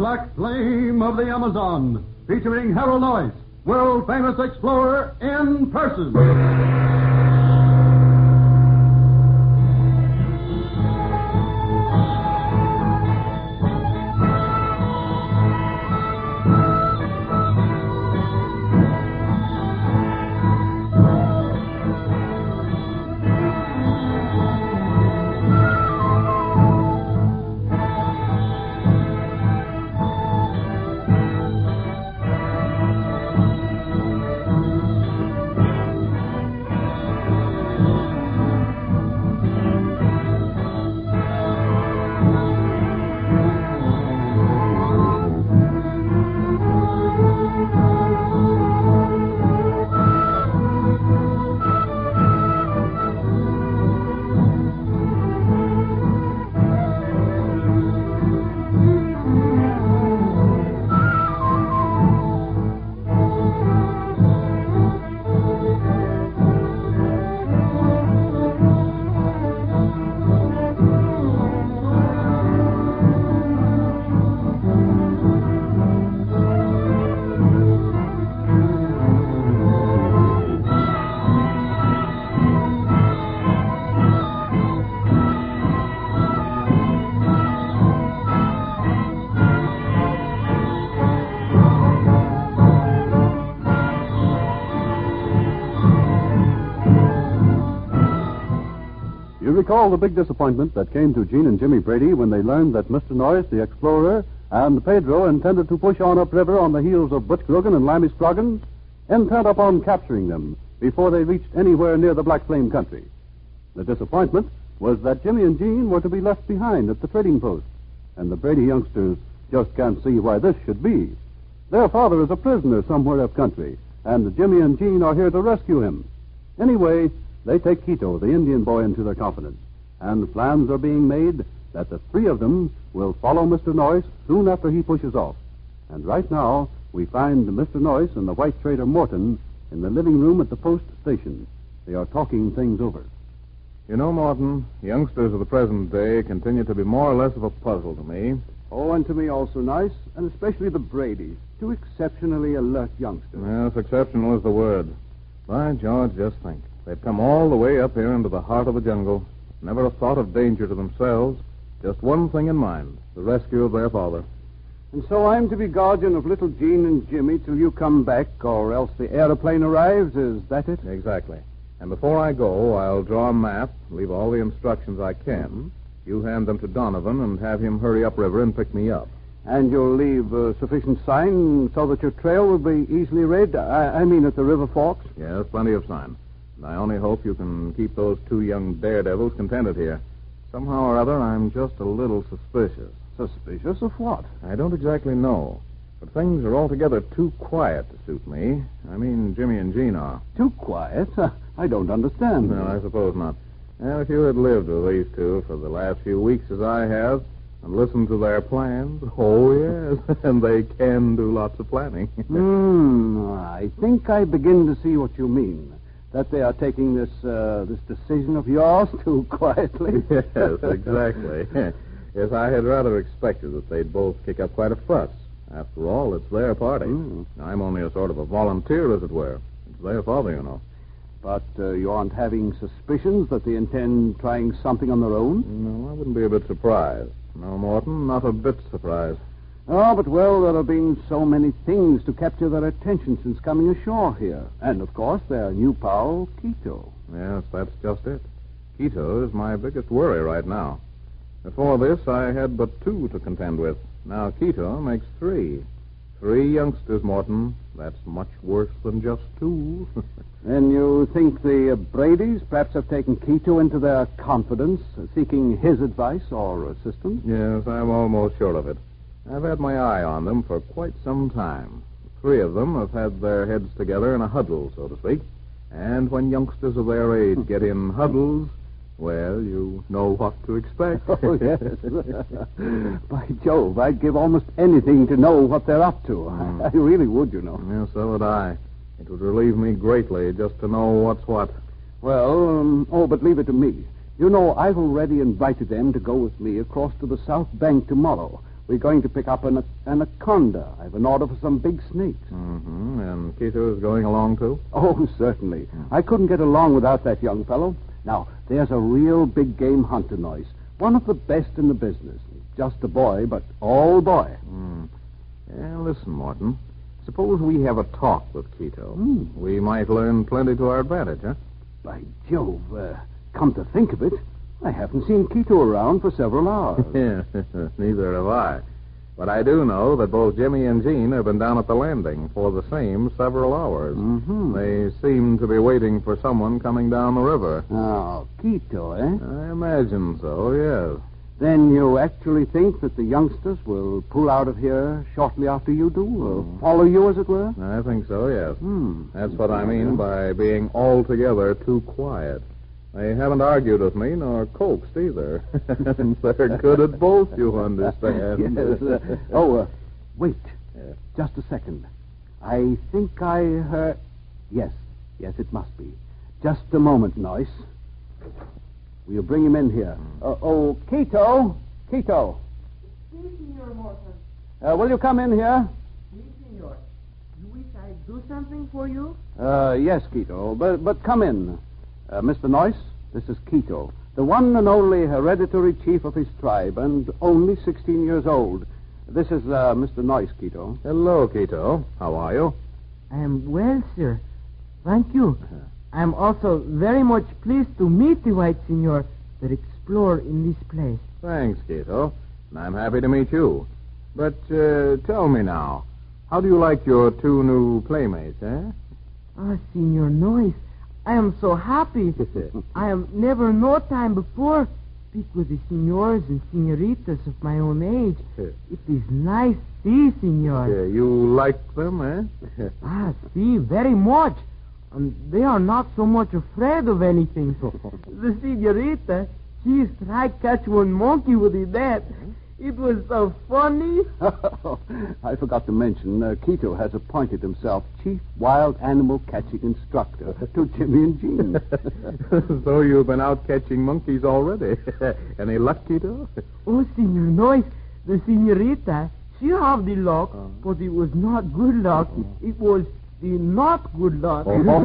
Black Flame of the Amazon, featuring Harold Noyce, world-famous explorer in person. You recall the big disappointment that came to Gene and Jimmy Brady when they learned that Mr. Noyce, the explorer, and Pedro intended to push on upriver on the heels of Butch Grogan and Lammy Scroggins, intent upon capturing them before they reached anywhere near the Black Flame country. The disappointment was that Jimmy and Gene were to be left behind at the trading post, and the Brady youngsters just can't see why this should be. Their father is a prisoner somewhere up country, and Jimmy and Gene are here to rescue him. Anyway, they take Quito, the Indian boy, into their confidence, and plans are being made that the three of them will follow Mr. Noyce soon after he pushes off. And right now, we find Mr. Noyce and the white trader Morton in the living room at the post station. They are talking things over. You know, Morton, youngsters of the present day continue to be more or less of a puzzle to me. Oh, and to me also, Noyce, and especially the Bradys. Two exceptionally alert youngsters. Yes, exceptional is the word. By George, just think. They've come all the way up here into the heart of the jungle. Never a thought of danger to themselves. Just one thing in mind, the rescue of their father. And so I'm to be guardian of little Gene and Jimmy till you come back, or else the aeroplane arrives, is that it? Exactly. And before I go, I'll draw a map, leave all the instructions I can. Mm-hmm. You hand them to Donovan and have him hurry upriver and pick me up. And you'll leave sufficient sign so that your trail will be easily read? I mean at the river forks? Yes, plenty of sign. And I only hope you can keep those two young daredevils contented here. Somehow or other, I'm just a little suspicious. Suspicious of what? I don't exactly know. But things are altogether too quiet to suit me. I mean, Jimmy and Gene are. Too quiet? I don't understand. No, I suppose not. And if you had lived with these two for the last few weeks as I have, and listened to their plans, oh, yes, and they can do lots of planning. I think I begin to see what you mean. That they are taking this decision of yours too quietly. Yes, exactly. Yes, I had rather expected that they'd both kick up quite a fuss. After all, it's their party. I'm only a sort of a volunteer, as it were. It's their father, you know. But you aren't having suspicions that they intend trying something on their own? No, I wouldn't be a bit surprised. No, Morton, not a bit surprised. Oh, but, well, there have been so many things to capture their attention since coming ashore here. And, of course, their new pal, Quito. Yes, that's just it. Quito is my biggest worry right now. Before this, I had but two to contend with. Now Quito makes three. 3 youngsters, Morton. That's much worse than just 2. And you think the Bradys perhaps have taken Quito into their confidence, seeking his advice or assistance? Yes, I'm almost sure of it. I've had my eye on them for quite some time. 3 of them have had their heads together in a huddle, so to speak. And when youngsters of their age get in huddles, well, you know what to expect. Oh, yes. By Jove, I'd give almost anything to know what they're up to. I really would, you know. Yes, so would I. It would relieve me greatly just to know what's what. Well, but leave it to me. You know, I've already invited them to go with me across to the South Bank tomorrow, We're going to pick up an anaconda. I have an order for some big snakes. Mm-hmm. And Quito is going along, too? Oh, certainly. I couldn't get along without that young fellow. Now, there's a real big game hunter, Noyce. One of the best in the business. Just a boy, but all boy. Yeah, listen, Morton. Suppose we have a talk with Quito. We might learn plenty to our advantage, huh? By Jove, come to think of it, I haven't seen Quito around for several hours. Yeah, neither have I. But I do know that both Jimmy and Jean have been down at the landing for the same several hours. Mm-hmm. They seem to be waiting for someone coming down the river. Oh, Quito, eh? I imagine so, yes. Then you actually think that the youngsters will pull out of here shortly after you do? Or follow you, as it were? I think so, yes. That's what I mean by being altogether too quiet. They haven't argued with me nor coaxed either. And they're good at both, you understand. Yes. Wait. Yeah. Just a second. I think I heard... Yes, it must be. Just a moment, Noyce. Will you bring him in here? Quito. Quito. Si, Senor Morton. Will you come in here? Si, Senor. You wish I'd do something for you? Yes, Quito. But come in. Mr. Noyce, this is Quito, the one and only hereditary chief of his tribe, and only 16 years old. This is Mr. Noyce, Quito. Hello, Quito. How are you? I am well, sir. Thank you. I am also very much pleased to meet the white senor that explore in this place. Thanks, Quito. And I'm happy to meet you. But tell me now, how do you like your two new playmates, eh? Ah, Senor Noyce, I am so happy. I have never no time before speak with the senors and senoritas of my own age. It is nice see, senor. You like them, eh? See, very much. And they are not so much afraid of anything. The senorita, she tried catch one monkey with a net. It was so funny. I forgot to mention, Quito has appointed himself chief wild animal catching instructor to Jimmy and Jean. So you've been out catching monkeys already. Any luck, Quito? Oh, Senor Noyce, the senorita, she have the luck, but it was not good luck. It was the not good luck.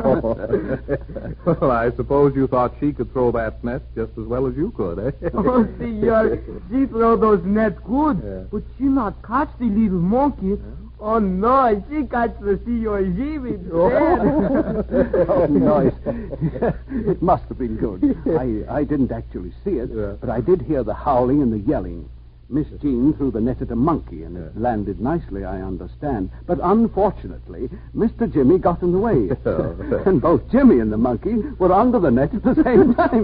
Well, I suppose you thought she could throw that net just as well as you could, eh? Oh, senor, she throw those nets good, but she not catch the little monkey. Oh, no, she catch the senor Jim instead. Oh, nice. It must have been good. I didn't actually see it, but I did hear the howling and the yelling. Miss Jean threw the net at a monkey, and it landed nicely, I understand. But unfortunately, Mr. Jimmy got in the way. And both Jimmy and the monkey were under the net at the same time.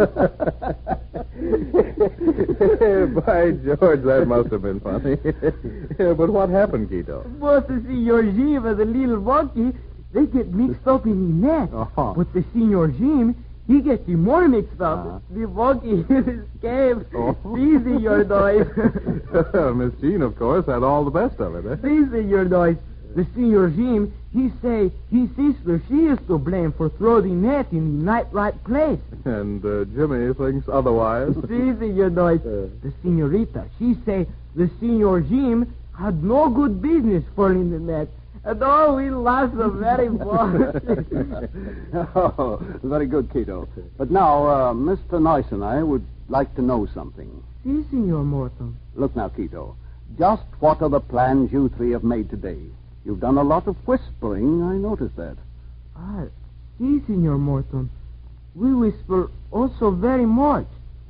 By George, that must have been funny. But what happened, Quito? Both the Senor Jim and the little monkey, they get mixed up in the net. But the Senor Jim, he gets the more mixed up. The monkey escaped. Easy, your Noyce. Miss Jean, of course, had all the best of it, eh? Easy, your Noyce. The Senor Jim, he say his sister, she is to blame for throwing the net in the not right place. And Jimmy thinks otherwise. Easy, your Noyce. The senorita, she say the Senor Jim had no good business falling in the net. And we lost so very much. Oh, very good, Quito. But now, Mr. Noyce and I would like to know something. Si, Senor Morton. Look now, Quito. Just what are the plans you three have made today? You've done a lot of whispering, I noticed that. Si, Senor Morton. We whisper also very much.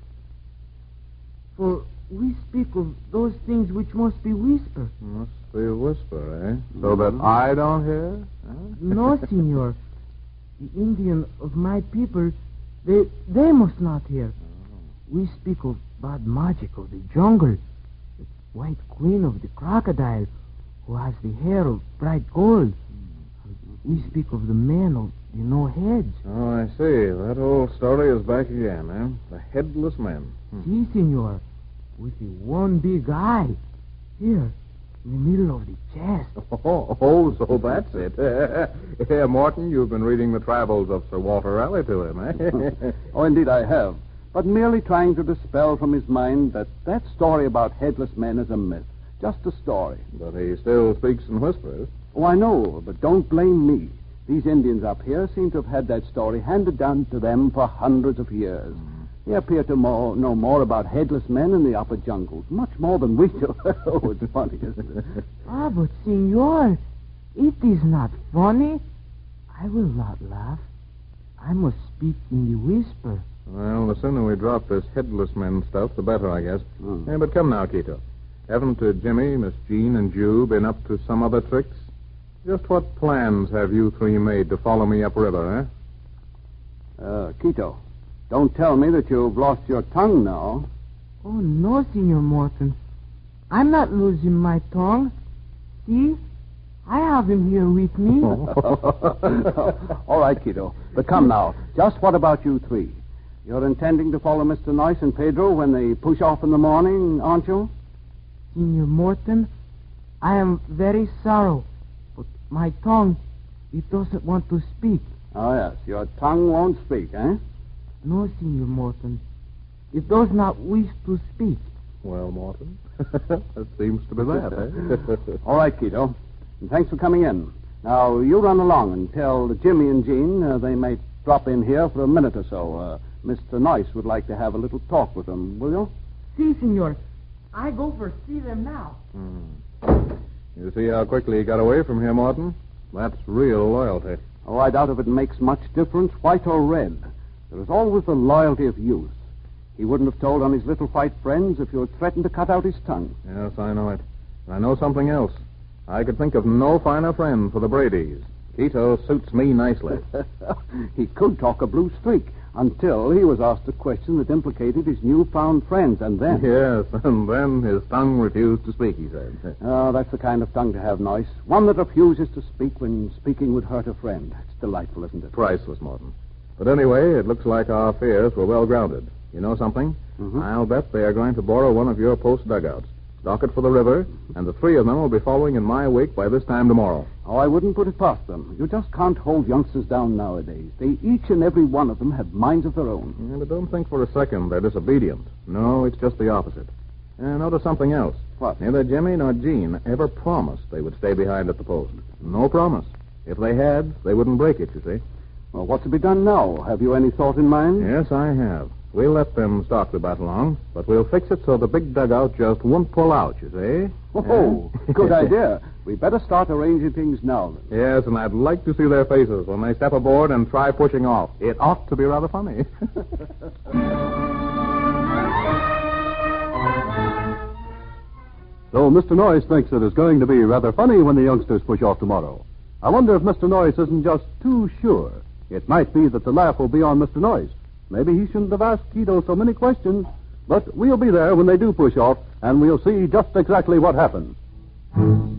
For we speak of those things which must be whispered. Must be a whisper, eh? So that I don't hear? Huh? No, senor. The Indian of my people, they must not hear. We speak of bad magic of the jungle, the white queen of the crocodile, who has the hair of bright gold. We speak of the man of the no heads. Oh, I see. That old story is back again, eh? The headless men. Si, senor. With the one big eye. Here, in the middle of the chest. Oh, so that's it. Yeah, Morton, you've been reading the travels of Sir Walter Raleigh to him, eh? Oh, indeed I have. But merely trying to dispel from his mind that story about headless men is a myth. Just a story. But he still speaks in whispers. Oh, I know, but don't blame me. These Indians up here seem to have had that story handed down to them for hundreds of years. They appear to know more about headless men in the upper jungles, much more than we do. Oh, it's funny, isn't it? Ah, but, senor, it is not funny. I will not laugh. I must speak in the whisper. Well, the sooner we drop this headless men stuff, the better, I guess. Hmm. Hey, but come now, Quito. Haven't Jimmy, Miss Jean, and Jew been up to some other tricks? Just what plans have you three made to follow me upriver, Quito, don't tell me that you've lost your tongue now. Oh, no, Senor Morton. I'm not losing my tongue. See? I have him here with me. All right, Quito. But come now. Just what about you three? You're intending to follow Mr. Noyce and Pedro when they push off in the morning, aren't you? Senor Morton, I am very sorry, but my tongue, it doesn't want to speak. Oh, yes. Your tongue won't speak, eh? No, Senor Morton. It does not wish to speak. Well, Morton, that seems to be that, eh? All right, Quito. And thanks for coming in. Now, you run along and tell Jimmy and Jean they may drop in here for a minute or so. Mr. Noyce would like to have a little talk with them, will you? Si, senor. I go for see them now. You see how quickly he got away from here, Morton? That's real loyalty. Oh, I doubt if it makes much difference, white or red. There is always the loyalty of youth. He wouldn't have told on his little fight friends if you had threatened to cut out his tongue. Yes, I know it. And I know something else. I could think of no finer friend for the Bradys. Quito suits me nicely. He could talk a blue streak until he was asked a question that implicated his newfound friends, and then... Yes, and then his tongue refused to speak, he said. Oh, that's the kind of tongue to have, Noyce. One that refuses to speak when speaking would hurt a friend. It's delightful, isn't it? Priceless, Morton. But anyway, it looks like our fears were well grounded. You know something? Mm-hmm. I'll bet they are going to borrow one of your post dugouts, stock it for the river, and the three of them will be following in my wake by this time tomorrow. Oh, I wouldn't put it past them. You just can't hold youngsters down nowadays. They each and every one of them have minds of their own. Yeah, but don't think for a second they're disobedient. No, it's just the opposite. And notice something else. What? Neither Jimmy nor Jean ever promised they would stay behind at the post. No promise. If they had, they wouldn't break it, you see. Well, what's to be done now? Have you any thought in mind? Yes, I have. We'll let them stalk the battalion, but we'll fix it so the big dugout just won't pull out, you see. Oh, good idea. We better start arranging things now, then. Yes, and I'd like to see their faces when they step aboard and try pushing off. It ought to be rather funny. So Mr. Noyce thinks it is going to be rather funny when the youngsters push off tomorrow. I wonder if Mr. Noyce isn't just too sure. It might be that the laugh will be on Mr. Noyce. Maybe he shouldn't have asked Quito so many questions. But we'll be there when they do push off, and we'll see just exactly what happens.